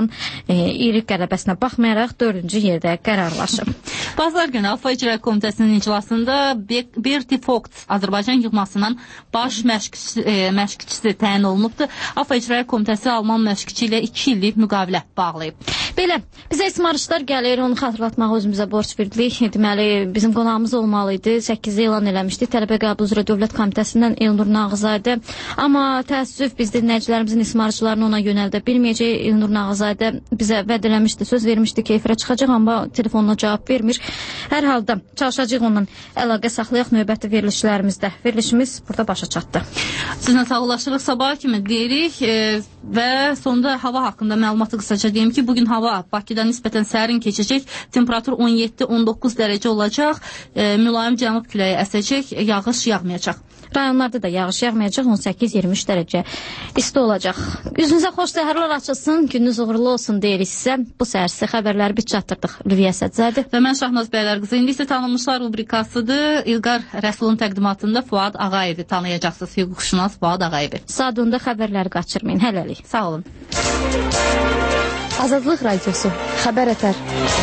qarabağın iri qələbəsinə baxmayaraq 4-cü yerdə qərarlaşıb. Bazar günü AFA İcra Komitəsinin iclasında Berti Vogt Azərbaycan yığmasının baş məşqçisi təyin olunubdur. AFA İcra Komitəsi Alman məşqçi ilə 2 illik müqavilə bağlayıb. Belə, bizə ismarışlar gəlir, onu xatırlatmağa özümüzə borc verdik. Deməli, bizim qonağımız olmalı idi. 8-də elan eləmişdik. Tələbə qəbul üzrə Dövlət Komitəsindən Elnur Nağızadə. Amma təəssüf biz dinləyicilərimizin ismarışlarını ona yönəldə bilməyəcək. Elnur Nağızadə bizə vəd eləmişdi, söz vermişdi ki, efirə çıxacaq, amma telefonuna cavab vermir. Hər halda çalışacaq onunla əlaqə saxlayaq növbəti verilişlərimizdə. Verilişimiz burada başa çatdı. Sizinlə sağollaşırıq, sabah kimi deyirik və sonunda hava haqqında məlumatı qısaca deyim ki, bugün hava Bakıda nisbətən sərin keçəcək, temperatur 17-19 dərəcə olacaq, mülayim cənub küləyi əsəcək, yağış yağmayacaq. Rayonlarda da yağış yağmayacaq, 18-23 dərəcə isti olacaq. Üzünüzə xoş səhərlər açılsın, gününüz uğurlu olsun deyirik sizə. Bu səhər sizə xəbərləri biz çatdırdıq. Lüviyə Sədzədi və mən Şahnaz Bəylərqızı. İndi isə tanınmışlar rubrikasıdır. İlqar Rəsulun təqdimatında Fuad Ağayevi tanıyacaqsınız. Hüquqşünas Fuad Ağayevi. Saat 10-da xəbərləri qaçırmayın. Hələlik. Sağ olun. Azadlıq Radiosu. Xəbər ətər.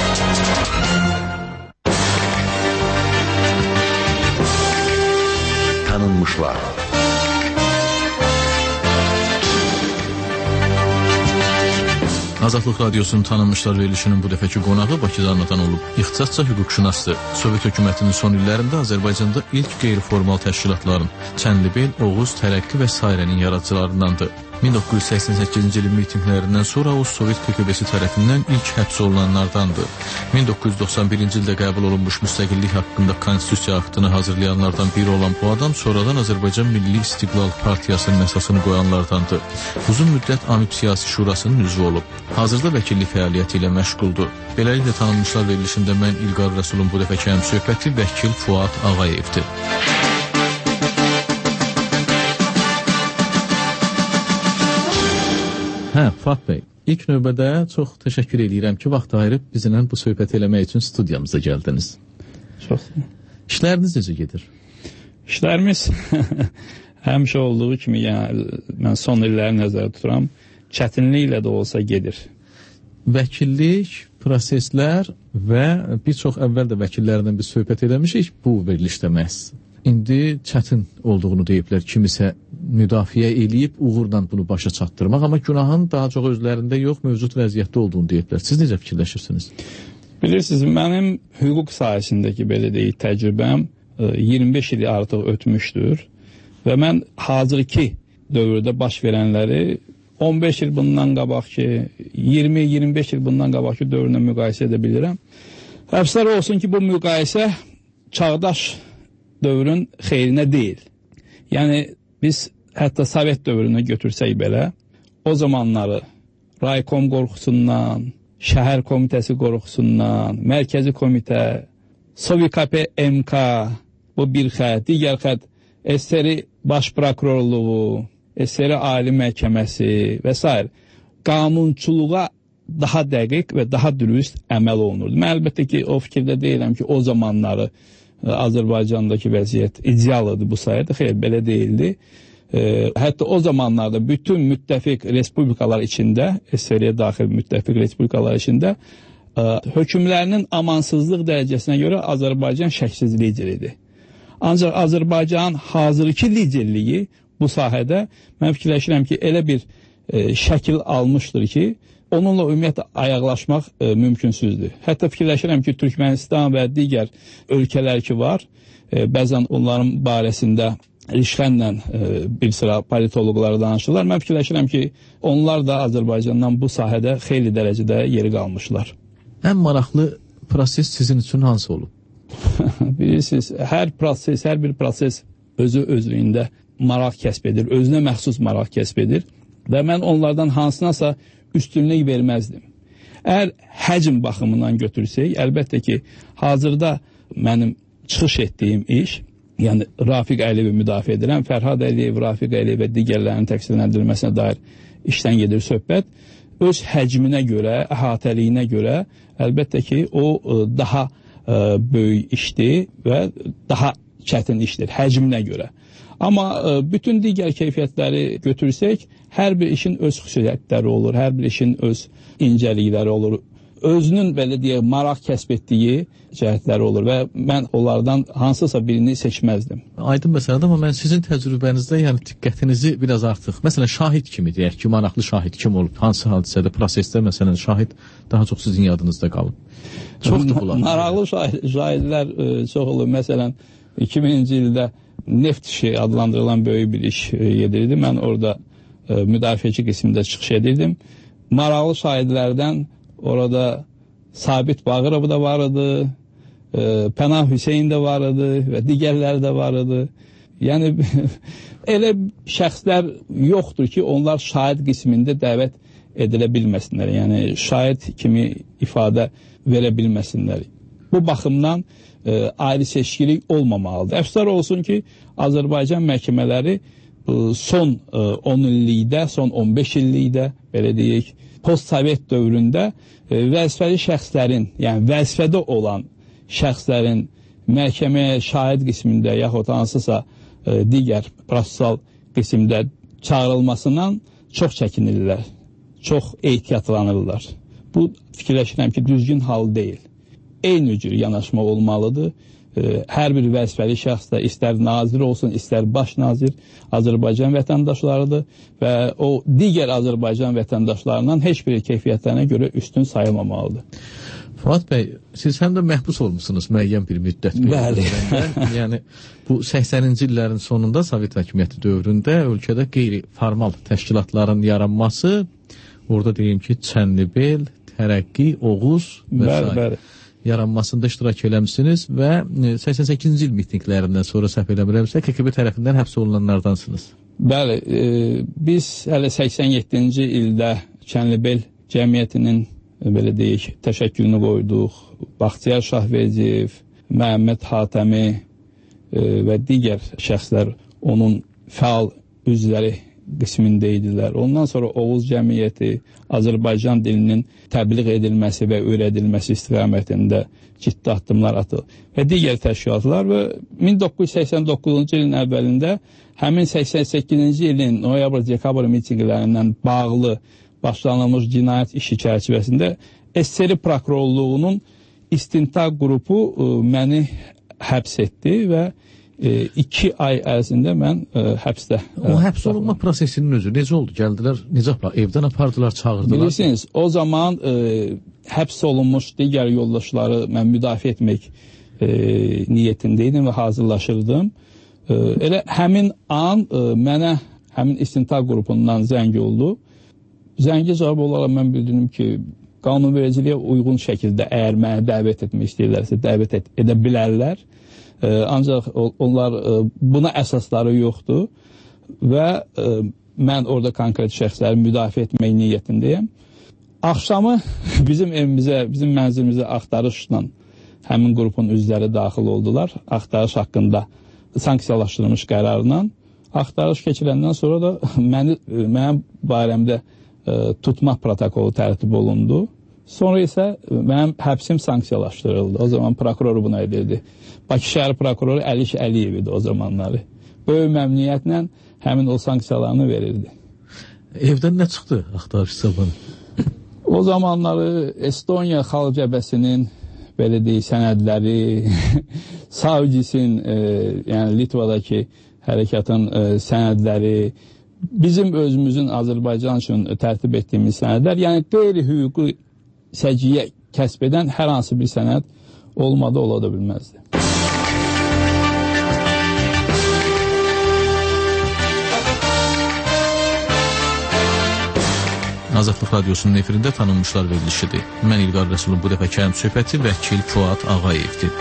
Tanınmışlar. Azadlıq Radiosunun tanınmışlar verilişinin bu dəfəki qonağı Bakıda anadan olub. İxtisasca hüquqşünasdır. Sovet hökumətinin son illərində Azərbaycanda ilk qeyri-formal təşkilatların Çənlibel, Oğuz, Tərəqqi və sairənin yaradıcılarındandır. 1988-ci ilin mitinglərindən sonra o Sovet KGB-si tərəfindən ilk həbs olunanlardandır. 1991-ci ildə qəbul olunmuş müstəqillik haqqında konstitusiya aktını hazırlayanlardan biri olan bu adam sonradan Azərbaycan Milli İstiqlal Partiyasının əsasını qoyanlardandır. Uzun müddət AMİP Siyasi Şurasının üzvü olub. Hazırda vəkillik fəaliyyəti ilə məşğuldur. Beləliklə tanınmışlar verilişində mən İlqar Rəsulun bu dəfəki həmsöhbəti vəkil Fuad Ağayevdir. Fuad bəy, ilk növbədə çox təşəkkür edirəm ki, vaxt ayırıb bizimlə bu söhbəti eləmək üçün studiyamıza gəldiniz. Çox. İşləriniz necə gedir? İşlərimiz həmişə olduğu kimi, yəni mən son illəri nəzərdə tuturam, çətinliklə də olsa gedir. Vəkillik, proseslər və bir çox əvvəl də vəkillərdən biz söhbət eləmişik bu verilişdə məhz. İndi çətin olduğunu deyiblər, kimisə müdafiə eləyib uğurla bunu başa çatdırmaq, amma günahın daha çox özlərində yox, mövcud vəziyyətdə olduğunu deyiblər. Siz necə fikirləşirsiniz? Bilirsiniz, mənim hüquq sahəsindəki belə deyək təcrübəm 25 ili artıq ötmüşdür və mən hazırki dövrdə baş verənləri 15 il bundan qabaq ki, 20-25 il bundan qabaq ki dövrünə müqayisə edə bilirəm. Əfsər olsun ki, bu müqayisə çağdaş dövrün xeyrinə deyil. Yəni, biz hətta Sovet dövrünə götürsək belə, o zamanları Raykom qorxusundan, şəhər komitəsi qorxusundan, mərkəzi komitə, Sovikp MK, bu bir xət, digər xət, SSR baş prokurorluğu, SSR ali məhkəməsi və s. qanunçuluğa daha dəqiq və daha dürüst əməl olunurdu. Mən əlbəttə ki, o fikirdə deyiləm ki, o zamanları Azərbaycandakı vəziyyət idealıdır bu sayədə, xeyr, belə deyildi. Hətta o zamanlarda bütün müttəfiq respublikalar içində, SSR-yə daxil müttəfiq respublikalar içində hökmlərinin amansızlıq dərəcəsinə görə Azərbaycan şəksiz lider idi. Ancaq Azərbaycanın hazırki liderliyi bu sahədə mən fikirləşirəm ki, elə bir şəkil almışdır ki, onunla ümumiyyətlə ayaqlaşmaq mümkünsüzdür. Hətta fikirləşirəm ki, Türkmənistan və digər ölkələr ki var, bəzən onların barəsində rişxənlə bir sıra politoloqları danışırlar. Mən fikirləşirəm ki, onlar da Azərbaycandan bu sahədə xeyli dərəcədə yeri qalmışlar. Ən maraqlı proses sizin üçün hansı olub? Bilirsiniz, hər bir proses özü-özlüyündə maraq kəsb edir, özünə məxsus maraq kəsb edir və mən onlardan hansınasa üstünlük verməzdim. Əgər həcm baxımından götürsək, əlbəttə ki, hazırda mənim çıxış etdiyim iş, yəni Rafiq Əliyevi müdafiə edirəm, Fərhad Əliyev, Rafiq Əliyev və digərlərinin təqsirləndirilməsinə dair işdən gedir söhbət. Öz həcminə görə, əhatəliyinə görə, əlbəttə ki, o daha böyük işdir və daha çətin işdir həcminə görə. Amma bütün digər keyfiyyətləri götürsək, hər bir işin öz xüsusiyyətləri olur, hər bir işin öz incəlikləri olur. Özünün belə deyək, maraq kəsb etdiyi cəhətləri olur və mən onlardan hansısa birini seçməzdim. Aydın məsələdir, amma mən sizin təcrübənizdə, yəni diqqətinizi biraz artıq, məsələn, şahid kimi deyək ki, maraqlı şahid kim olub, hansı hadisədə, prosesdə, məsələn, şahid daha çox sizin yadınızda qalıb. Çoxdur bunlar. Maraqlı şahidlər çox olur. Məsələn, 2000-ci ildə neft işi adlandırılan böyük bir iş gedirdi. Mən orada müdafiəçi qismində çıxış edirdim. Maraqlı şahidlərdən orada Sabit Bağırov da var idi, Pənah Hüseyin də var idi və digərləri də var idi. Yəni, elə şəxslər yoxdur ki, onlar şahid qismində dəvət edilə bilməsinlər. Yəni, şahid kimi ifadə verə bilməsinlər. Bu baxımdan ayrı seçkilik olmamalıdır. Əfsuslar olsun ki, Azərbaycan məhkəmələri son 10 illikdə, son 15 illikdə, belə deyək, post-sovet dövründə vəzifəli şəxslərin, yəni vəzifədə olan şəxslərin məhkəməyə şahid qismində yaxud hansısa digər prosessual qismdə çağırılmasından çox çəkinirlər, çox ehtiyatlanırlar. Bu fikirləşirəm ki, düzgün hal deyil. Eyni cür yanaşma olmalıdır. Hər bir vəzifəli şəxs də istər nazir olsun, istər baş nazir Azərbaycan vətəndaşlarıdır və o digər Azərbaycan vətəndaşlarından heç bir keyfiyyətlərinə görə üstün sayılmamalıdır. Fuad bəy, siz həm də məhbus olmuşsunuz müəyyən bir müddət. Bəli. Yəni, bu 80-ci illərin sonunda Sovet hakimiyyəti dövründə ölkədə qeyri-formal təşkilatların yaranması, orada deyim ki, Çənlibel, Tərəqqi, Oğuz və s. yaranmasında iştirak eləmişsiniz və 88-ci il mitinglərindən sonra səhv eləmirəmsə, KGB tərəfindən həbs olunanlardansınız. Bəli, biz hələ 87-ci ildə Çənlibel cəmiyyətinin belə deyək, təşəkkülünü qoyduq. Baxtiyar Şahverdiyev, Məhəmməd Hatəmi və digər şəxslər onun fəal üzvləri qismində idilər. Ondan sonra Oğuz cəmiyyəti Azərbaycan dilinin təbliğ edilməsi və öyrədilməsi istiqamətində ciddi addımlar atır. Və digər təşkilatlar və 1989-cu ilin əvvəlində həmin 88-ci ilin noyabr-dekabr mitinglərindən bağlı başlanılmış cinayət işi çərçivəsində SSR prokurorluğunun istintaq qrupu məni həbs etdi və 2 ay ərzində mən həbsdə. O həbs olunma prosesinin özü necə oldu? Gəldilər, necə evdən apardılar, çağırdılar? Bilirsiniz, o zaman həbs olunmuş digər yoldaşları mən müdafiə etmək niyyətindeydim və hazırlaşırdım. Elə həmin an mənə həmin istintaq qrupundan zəng oldu. Zəngi cavab olaraq mən bildirdim ki, qanunvericiliyə uyğun şəkildə əgər mənə dəvət etmək istəyirlərsə, dəvət edə bilərlər. Ancaq onlar buna əsasları yoxdur və mən orada konkret şəxsləri müdafiə etmək niyyətindəyəm. Axşamı bizim evimizə, bizim mənzilimizə axtarışla həmin qrupun üzvləri daxil oldular. Axtarış haqqında sanksiyalaşdırılmış qərarla. Axtarış keçiləndən sonra da mənim barəmdə tutma protokolu tərtib olundu. Sonra isə mənim həbsim sanksiyalaşdırıldı. O zaman prokuror buna edildi. Bakı şəhər prokuroru Əliş Əliyev idi o zamanları. Böyük məmnuniyyətlə həmin o sanksiyalarını verirdi. Evdən nə çıxdı axtarış zamanı? O zamanları Estoniya xalq cəbhəsinin belə deyək sənədləri, Savcisin, yəni Litvadakı hərəkatın sənədləri, bizim özümüzün Azərbaycan üçün tərtib etdiyimiz sənədlər, yəni qeyri-hüquqi səciyyə kəsb edən hər hansı bir sənəd olmadı, ola da bilməzdi. Azadlıq Radiosunun efirində tanınmışlar verilişidir. Mən İlqar Rəsulun bu dəfə kəlam söhbəti vəkil Fuad Ağayevdir.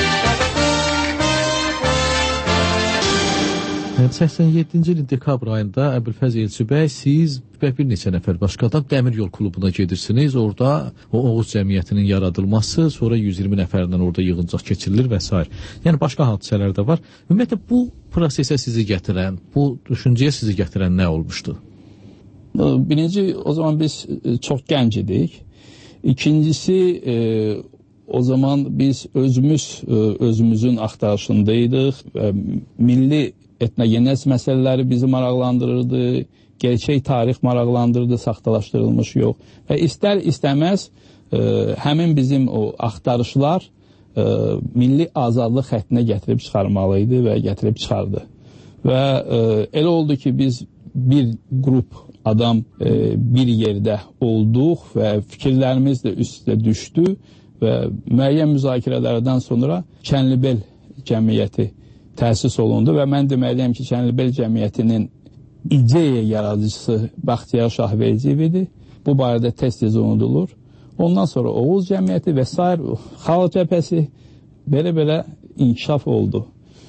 87-ci ilin dekabr ayında Əbülfəz Elçi bəy, siz və bir neçə nəfər başqadan Dəmir Yol Klubuna gedirsiniz. Orada o Oğuz cəmiyyətinin yaradılması, sonra 120 nəfərdən orada yığıncaq keçirilir və s. Yəni başqa hadisələr də var. Ümumiyyətlə bu prosesə sizi gətirən, bu düşüncəyə sizi gətirən nə olmuşdu? Birinci, o zaman biz çox gənc idik. İkincisi, o zaman biz özümüzün axtarışındaydıq. Milli etnogenez məsələləri bizi maraqlandırırdı, gerçək tarix maraqlandırırdı, saxtalaşdırılmış yox. Və istər-istəməz həmin bizim o axtarışlar milli azadlıq xəttinə gətirib çıxarmalı idi və gətirib çıxardı. Və elə oldu ki, biz bir qrup adam bir yerdə olduq və fikirlərimiz də üstə düşdü və müəyyən müzakirələrdən sonra Çənlibel cəmiyyəti təsis olundu və mən deməliyəm ki, Çənlibel cəmiyyətinin ideya yaradıcısı Bəxtiyar Şahverdiyev idi. Bu barədə tez-tez unudulur. Ondan sonra Oğuz cəmiyyəti və s. Xalq cəbhəsi belə inkişaf oldu.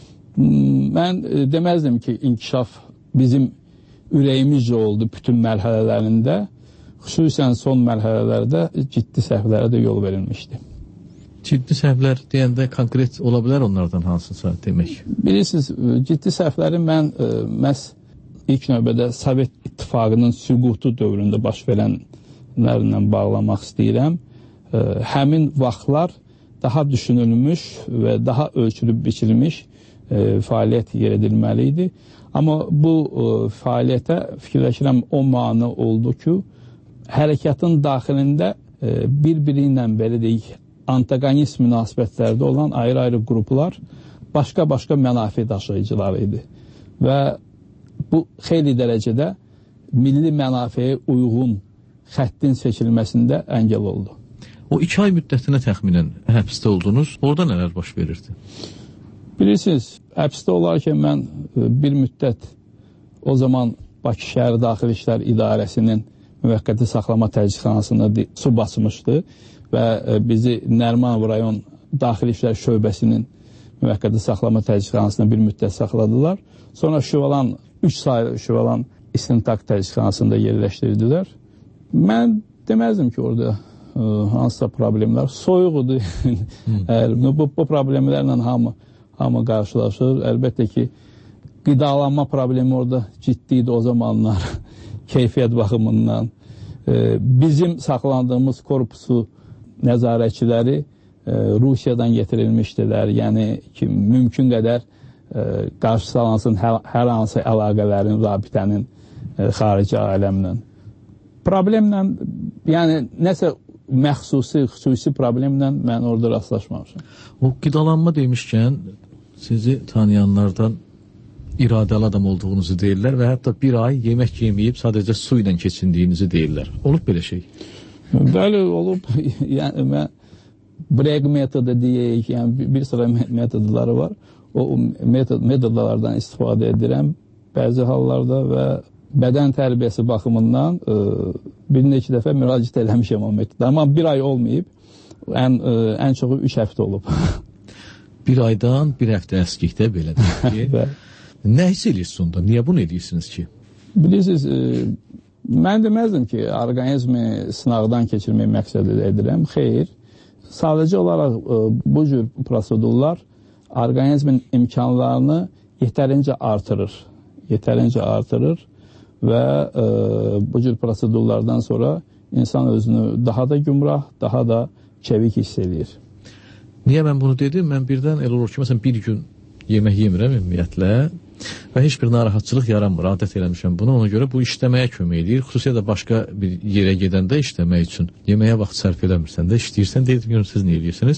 Mən deməzdim ki, inkişaf bizim ürəyimizcə oldu bütün mərhələlərində, xüsusən son mərhələlərdə ciddi səhvlərə də yol verilmişdi. Ciddi səhvlər deyəndə konkret ola bilər onlardan hansısa demək? Bilirsiniz, ciddi səhvləri mən məhz ilk növbədə Sovet İttifaqının süqutu dövründə baş verənlərlə bağlamaq istəyirəm. Həmin vaxtlar daha düşünülmüş və daha ölçülüb biçilmiş fəaliyyət yeridilməli idi. Amma bu fəaliyyətə fikirləşirəm o mane oldu ki, hərəkatın daxilində bir-biri ilə belə deyək, antagonist münasibətlərdə olan ayrı-ayrı qruplar başqa-başqa mənafi daşıyıcılar idi. Və bu xeyli dərəcədə milli mənafiyə uyğun xəttin seçilməsində əngəl oldu. O 2 ay müddətinə təxminən həbsdə oldunuz. Orada nələr baş verirdi? Bilirsiniz, həbsdə olarkən mən bir müddət o zaman Bakı Şəhər Daxili İşlər İdarəsinin müvəqqəti saxlama təcridxanasında su basmışdı və bizi Nərmanov rayon Daxili İşlər Şöbəsinin müvəqqəti saxlama təcridxanasında bir müddət saxladılar. Sonra Şüvalan 3 saylı Şüvalan İstintaq təcridxanasında yerləşdirdilər. Mən deməzdim ki, orada hansısa problemlər soyuq idi. Bu problemlərlə hamı qarşılaşır. Əlbəttə ki, qidalanma problemi orada ciddi idi o zamanlar. Keyfiyyət baxımından. Bizim saxlandığımız korpusu nəzarətçiləri Rusiyadan getirilmişdilər. Yəni ki, mümkün qədər qarşı salansın hər hansı əlaqələrin, rabitənin xarici aləmlə. Problemlə, yəni nəsə xüsusi problemlə mən orada rastlaşmamışam. O qidalanma demişkən, sizi tanıyanlardan iradəli adam olduğunuzu deyirlər və hətta bir ay yemək yeməyib sadəcə su ilə keçindiyinizi deyirlər. Olub belə şey? Bəli, olub. Yəni, mən break metodu deyək, yəni bir sıra metodları var. O metodlardan istifadə edirəm bəzi hallarda və bədən tərbiyəsi baxımından bir neçə dəfə müraciət eləmişəm o metoda. Amma bir ay olmayıb, ən çoxu 3 həftə olub. Bir aydan bir həftə əskikdə belə deyək ki, nə hiss edirsiniz onda? Niyə bunu edirsiniz ki? Bilirsiniz, mən deməzdim ki, orqanizmi sınaqdan keçirmək məqsədi edirəm. Xeyr, sadəcə olaraq bu cür prosedurlar orqanizmin imkanlarını yetərincə artırır və bu cür prosedurlardan sonra insan özünü daha da gümrah, daha da çevik hiss edir. Niyə mən bunu dedim? Mən birdən elə olur ki, məsələn, bir gün yemək yemirəm ümumiyyətlə və heç bir narahatçılıq yaranmır, adət eləmişəm bunu. Ona görə bu işləməyə kömək edir. Xüsusilə də başqa bir yerə gedəndə işləmək üçün yeməyə vaxt sərf eləmirsən də, işləyirsən, deyildim, görün, siz nə edirsiniz?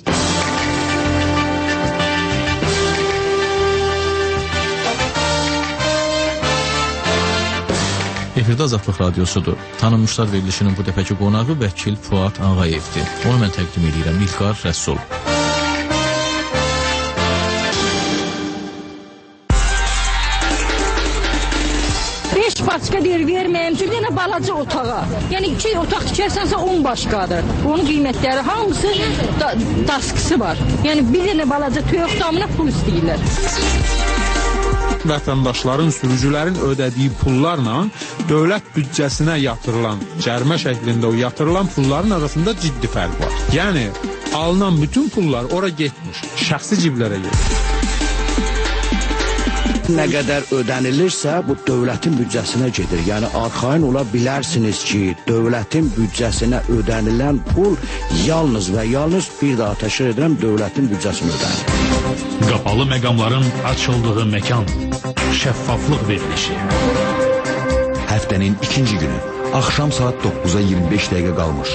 Efirdə Azadlıq Radiosudur. Tanınmışlar verilişinin bu dəfəki qonağı vəkil Fuad Ağayevdir. Onu mən təqdim edirəm, İlqar Rəsul. Başqa deyir, verməyəm üçün yenə balaca otağa. Yəni 2 otaq tikərsənsə 10 başqadır. Onun qiymətləri hamısı daskısı var. Yəni bir dənə balaca toyuq damına pul istəyirlər. Vətəndaşların, sürücülərin ödədiyi pullarla dövlət büdcəsinə yatırılan, cərimə şəklində o yatırılan pulların arasında ciddi fərq var. Yəni alınan bütün pullar ora getmiş, şəxsi ciblərə getmiş. Nə qədər ödənilirsə, bu dövlətin büdcəsinə gedir. Yəni, arxain ola bilərsiniz ki, dövlətin büdcəsinə ödənilən pul yalnız və yalnız bir daha təşkil edirəm, dövlətin büdcəsinə ödənilir. Qapalı məqamların açıldığı məkan. şəffaflıq verilişi. Həftənin ikinci günü, axşam saat 9-a 25 dəqiqə qalmış.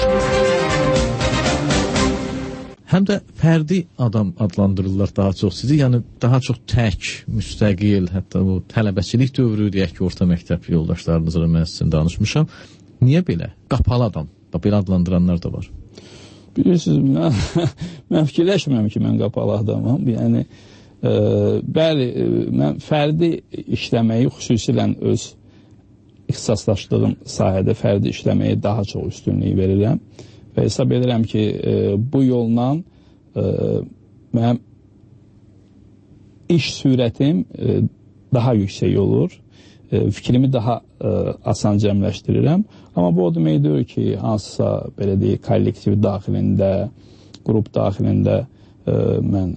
Həm də fərdi adam adlandırırlar daha çox sizi, yəni daha çox tək, müstəqil, hətta bu tələbəçilik dövrü deyək ki, orta məktəb yoldaşlarınızla mən sizin danışmışam. Niyə belə? Qapalı adam, belə adlandıranlar da var. Bilirsiniz, mən fikirləşmirəm ki, mən qapalı adamam. Yəni, bəli, mən fərdi işləməyi xüsusilə öz ixtisaslaşdığım sahədə fərdi işləməyi daha çox üstünlük verirəm. Və hesab edirəm ki, bu yolla mənim iş sürətim daha yüksək olur, fikrimi daha asan cəmləşdirirəm. Amma bu o demək deyil ki, hansısa belə deyək, kollektiv daxilində, qrup daxilində mən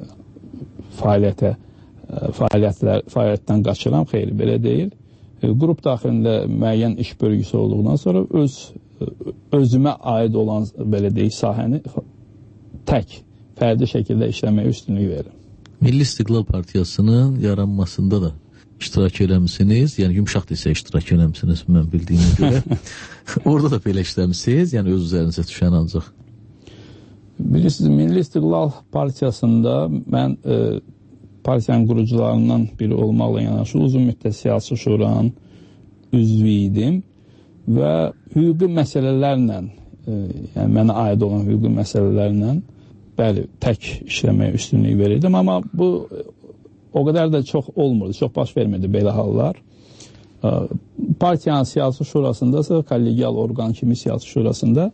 fəaliyyətdən qaçıram, xeyr, belə deyil. Qrup daxilində müəyyən iş bölgüsü olduqdan sonra özümə aid olan, belə deyək, sahəni tək, fərdi şəkildə işləməyə üstünlük verirəm. Milli İstiqlal Partiyasının yaranmasında da iştirak eləmişsiniz, yəni yumşaq desə iştirak eləmişsiniz, mən bildiyimə görə. Orada da belə işləmişsiniz, yəni öz üzərinizə düşən ancaq. Bilirsiniz, Milli İstiqlal Partiyasında mən partiyanın qurucularından biri olmaqla yanaşı uzun müddət siyasi şuranın üzvü idim və hüquqi məsələlərlə, yəni mənə aid olan hüquqi məsələlərlə bəli, tək işləməyə üstünlük verirdim, amma bu o qədər də çox olmurdu, çox baş vermirdi belə hallar. Partiyanın siyasi şurasında, kollegial orqan kimi siyasi şurasında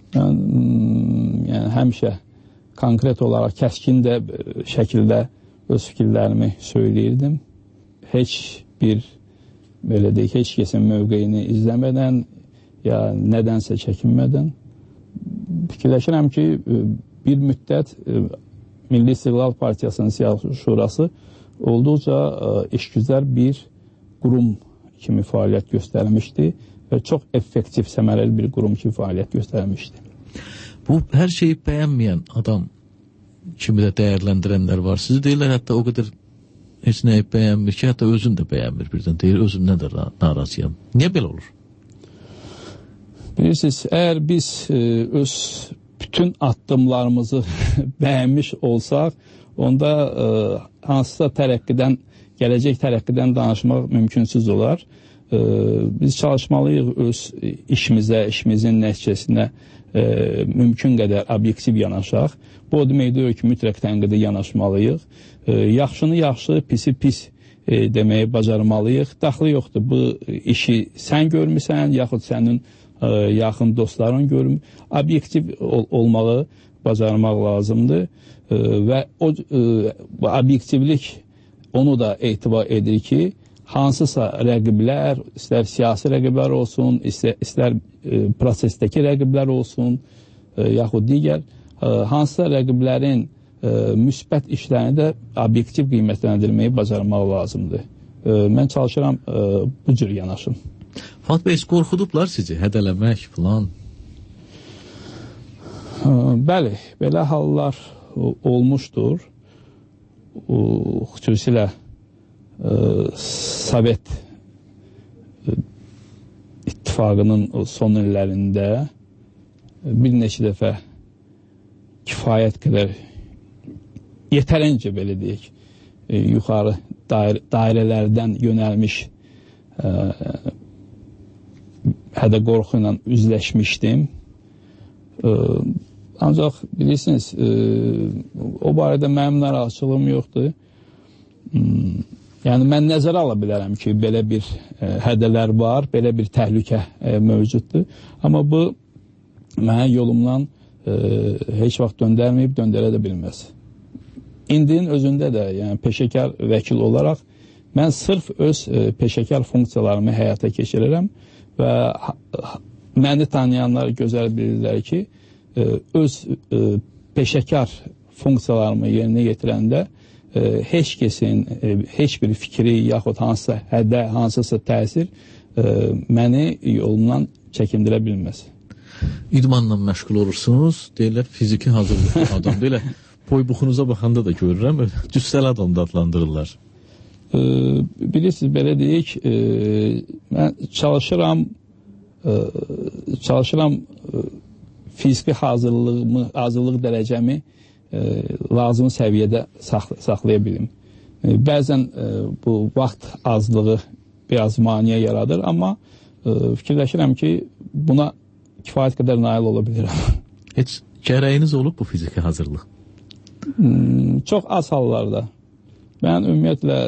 yəni həmişə konkret olaraq kəskin də şəkildə öz fikirlərimi söyləyirdim. Heç bir, belə deyək, heç kəsin mövqeyini izləmədən, ya nədənsə çəkinmədən fikirləşirəm ki, bir müddət Milli İstiqlal Partiyasının siyasi şurası olduqca işgüzar bir qurum kimi fəaliyyət göstərmişdi və çox effektiv, səmərəli bir qurum kimi fəaliyyət göstərmişdi. Bu, hər şeyi bəyənməyən adam kimi də dəyərləndirənlər var. Sizi deyirlər, hətta o qədər heç nəyi bəyənmir ki, hətta özün də bəyənmir birdən. Deyir, özümdən də narazıyam. Niyə belə olur? Bilirsiniz, əgər biz öz bütün addımlarımızı bəyənmiş olsaq, onda hansısa tərəqqidən, gələcək tərəqqidən danışmaq mümkünsüz olar. Biz çalışmalıyıq öz işimizə, işimizin nəticəsinə mümkün qədər obyektiv yanaşaq. Bu o demək deyil ki, mütləq tənqidi yanaşmalıyıq. Yaxşını yaxşı, pisi pis deməyi bacarmalıyıq. Daxlı yoxdur, bu işi sən görmüsən, yaxud sənin yaxın dostların görmür. Obyektiv olmağı bacarmaq lazımdır və o obyektivlik onu da etibar edir ki, hansısa rəqiblər, istər siyasi rəqiblər olsun, istər prosesdəki rəqiblər olsun, yaxud digər, hansısa rəqiblərin müsbət işlərini də obyektiv qiymətləndirməyi bacarmaq lazımdır. Mən çalışıram bu cür yanaşım. Fuad bəy, qorxudublar sizi, hədələmək filan? Bəli, belə hallar olmuşdur. Xüsusilə Sovet İttifaqının son illərində bir neçə dəfə kifayət qədər yetərincə, belə deyək, yuxarı dairələrdən yönəlmiş hədə qorxu ilə üzləşmişdim. Ancaq bilirsiniz, o barədə mənim narahatçılığım yoxdur. Yəni, mən nəzərə ala bilərəm ki, belə bir hədələr var, belə bir təhlükə mövcuddur. Amma bu, mənə yolumdan heç vaxt döndərməyib, döndərə də bilməz. İndinin özündə də, yəni peşəkar vəkil olaraq, mən sırf öz peşəkar funksiyalarımı həyata keçirirəm və məni tanıyanlar gözəl bilirlər ki, öz peşəkar funksiyalarımı yerinə yetirəndə heç kəsin, heç bir fikri, yaxud hansısa hədə, hansısa təsir məni yolumdan çəkindirə bilməz. İdmanla məşğul olursunuz, deyirlər fiziki hazırlıqlı adam. Belə boy-buxunuza baxanda da görürəm, cüssəli adam da adlandırırlar. Bilirsiniz, belə deyək, mən çalışıram fiziki hazırlıq dərəcəmi lazım səviyyədə saxlaya bilim. Bəzən bu vaxt azlığı biraz maneə yaradır, amma fikirləşirəm ki, buna kifayət qədər nail ola bilirəm. Heç gərəyiniz olub bu fiziki hazırlıq? Çox az hallarda. Mən ümumiyyətlə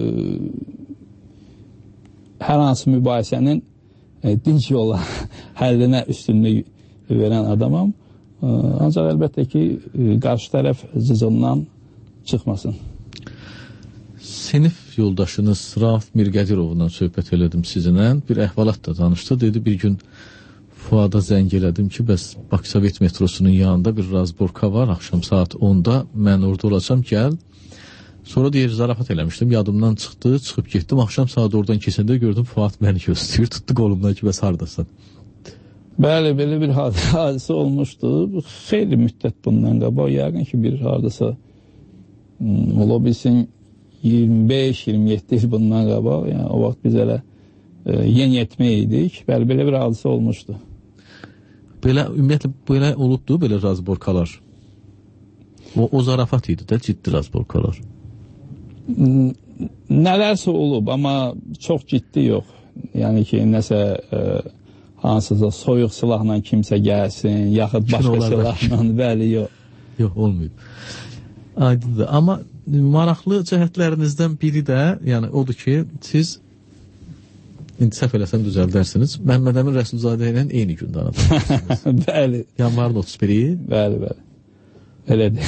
hər hansı mübahisənin dinc yolla həllinə üstünlük verən adamam. Ancaq əlbəttə ki, qarşı tərəf cızından çıxmasın. Sinif yoldaşınız Rauf Mirqədirovla söhbət elədim sizinlə. Bir əhvalat da danışdı. Dedi, bir gün Fuada zəng elədim ki, bəs Bakı Sovet metrosunun yanında bir razborka var, axşam saat 10-da mən orada olacam, gəl. Sonra deyir, zarafat eləmişdim, yadımdan çıxdı, çıxıb getdim, axşam saat oradan keçəndə gördüm, Fuad məni gözləyir, tutdu qolumdan ki, bəs haradasan? Bəli, belə bir hadisə olmuşdu. Xeyli müddət bundan qabaq, yəqin ki, bir hardasa ola bilsin 25-27 il bundan qabaq, yəni o vaxt biz elə yeniyetmə idik. Bəli, belə bir hadisə olmuşdu. Belə, ümumiyyətlə, belə olubdu, belə razborkalar? O zarafat idi də, ciddi razborkalar? Nələrsə olub, amma çox ciddi yox. Yəni ki, nəsə hansısa soyuq silahla kimsə gəlsin, yaxud başqa silahla, bəli, yox. Yox, olmayıb. Aydındır. Amma maraqlı cəhətlərinizdən biri də, yəni odur ki, siz, indi səhv eləsəm düzəldərsiniz, Məhəmməd Əmin Rəsulzadə ilə eyni gündə anlatmışsınız. Bəli. Yanvarın 31-i? Bəli, bəli. Elədir.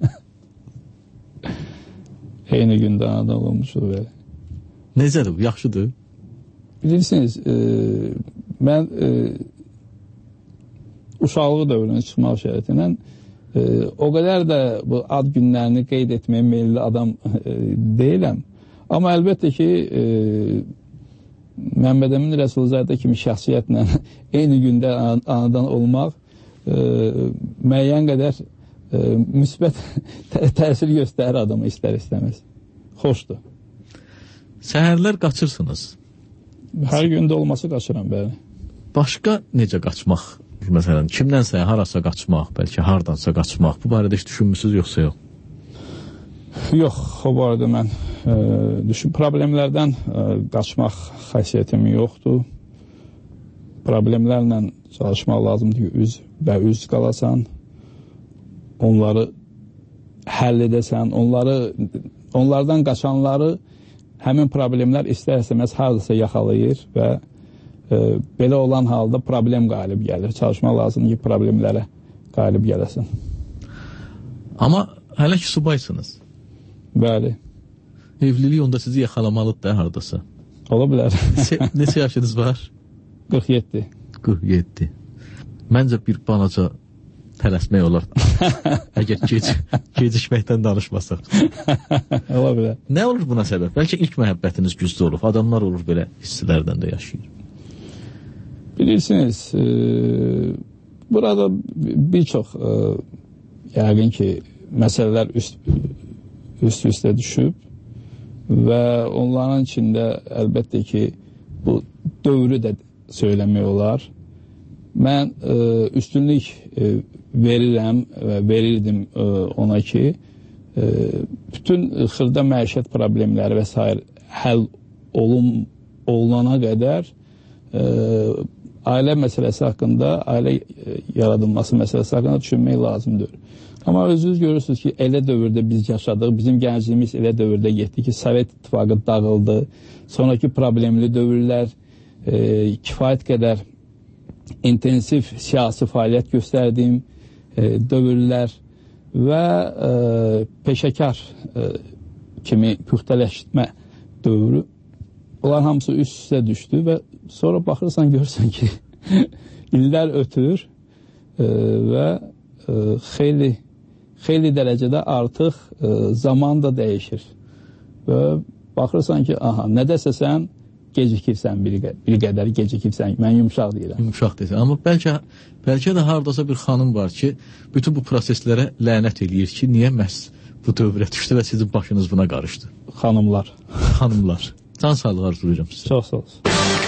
Eyni gündə anadan olmuşdur, bəli. Necədir bu? Yaxşıdır? Bilirsiniz, mən uşaqlıq dövrünə çıxmaq şərətindən o qədər də bu ad günlərini qeyd etməyə meyilli adam deyiləm. Amma əlbəttə ki, Məhəmməd Əmin Rəsulzadə kimi şəxsiyyətlə eyni gündə anadan olmaq müəyyən qədər müsbət təsir göstərir adamı istər-istəməz. Xoşdur. Səhərlər qaçırsınız? Hər gündə olması qaçıram, bəli. Başqa necə qaçmaq? Məsələn, kimdənsə harasa qaçmaq, bəlkə hardansa qaçmaq. Bu barədə heç düşünmüsünüz, yoxsa yox? Yox, o barədə mən problemlərdən qaçmaq xəsiyyətim yoxdur. Problemlərlə çalışmaq lazımdır ki, üz qalasan, onları həll edəsən, onlardan qaçanları həmin problemlər istər-istəməz hardasa yaxalayır və belə olan halda problem qalib gəlir. Çalışmaq lazımdır ki, problemlərə qalib gələsin. Amma hələ ki subaysınız. Bəli. Evlilik onda sizi yaxalamalıdır da hardasa. Ola bilər. Neçə yaşınız var? 47. 47. Məncə bir balaca tələsmək olar. Əgər gecikməkdən danışmasaq. Ola bilər. Nə olur buna səbəb? Bəlkə ilk məhəbbətiniz güclü olur. Adamlar olur belə hisslərdən də yaşayır. Bilirsiniz, burada bir çox yəqin ki, məsələlər üst-üstə düşüb və onların içində əlbəttə ki, bu dövrü də söyləmək olar. Mən üstünlük verirəm və verirdim ona ki, bütün xırda məişət problemləri və s. həll olunana qədər ailə məsələsi haqqında, ailə yaradılması məsələsi haqqında düşünmək lazımdır. Amma özünüz görürsünüz ki, elə dövrdə biz yaşadıq, bizim gəncliyimiz elə dövrdə getdi ki, Sovet İttifaqı dağıldı, sonraki problemli dövrlər kifayət qədər intensiv siyasi fəaliyyət göstərdiyim dövrlər və peşəkar kimi püxtələşmə dövrü, onlar hamısı üst-üstə düşdü və sonra baxırsan, görürsən ki, illər ötür və xeyli dərəcədə artıq zaman da dəyişir. Və baxırsan ki, nədəsə sən gecikirsən, bir qədər gecikirsən. Mən yumşaq deyirəm. Yumşaq deyirsən. Amma bəlkə də hardasa bir xanım var ki, bütün bu proseslərə lənət eləyir ki, niyə məhz bu dövrə düşdü və sizin başınız buna qarışdı? Xanımlar. Xanımlar. Can sağlığı arzulayıram sizə. Çox sağ olsun.